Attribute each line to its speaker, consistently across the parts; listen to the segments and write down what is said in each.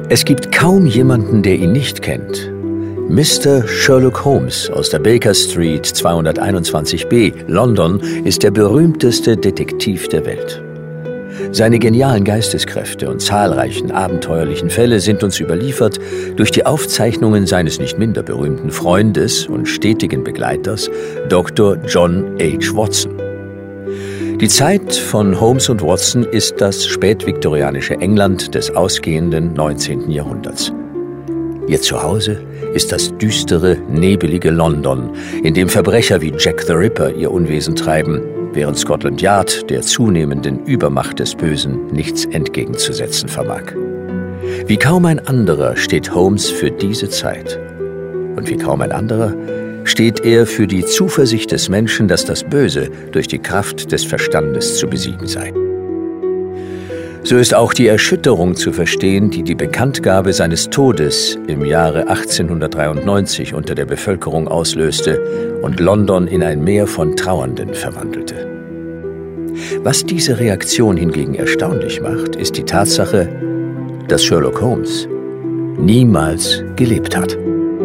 Speaker 1: Es gibt kaum jemanden, der ihn nicht kennt. Mr. Sherlock Holmes aus der Baker Street 221b, London, ist der berühmteste Detektiv der Welt. Seine genialen Geisteskräfte und zahlreichen abenteuerlichen Fälle sind uns überliefert durch die Aufzeichnungen seines nicht minder berühmten Freundes und stetigen Begleiters, Dr. John H. Watson. Die Zeit von Holmes und Watson ist das spätviktorianische England des ausgehenden 19. Jahrhunderts. Ihr Zuhause ist das düstere, nebelige London, in dem Verbrecher wie Jack the Ripper ihr Unwesen treiben, während Scotland Yard der zunehmenden Übermacht des Bösen nichts entgegenzusetzen vermag. Wie kaum ein anderer steht Holmes für diese Zeit. Und wie kaum ein anderer steht er für die Zuversicht des Menschen, dass das Böse durch die Kraft des Verstandes zu besiegen sei. So ist auch die Erschütterung zu verstehen, die die Bekanntgabe seines Todes im Jahre 1893 unter der Bevölkerung auslöste und London in ein Meer von Trauernden verwandelte. Was diese Reaktion hingegen erstaunlich macht, ist die Tatsache, dass Sherlock Holmes niemals gelebt hat.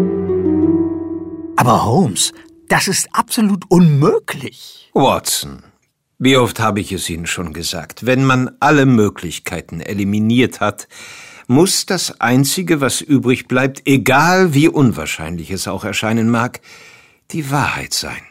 Speaker 2: Aber Holmes, das ist absolut unmöglich.
Speaker 3: Watson, wie oft habe ich es Ihnen schon gesagt, wenn man alle Möglichkeiten eliminiert hat, muss das Einzige, was übrig bleibt, egal wie unwahrscheinlich es auch erscheinen mag, die Wahrheit sein.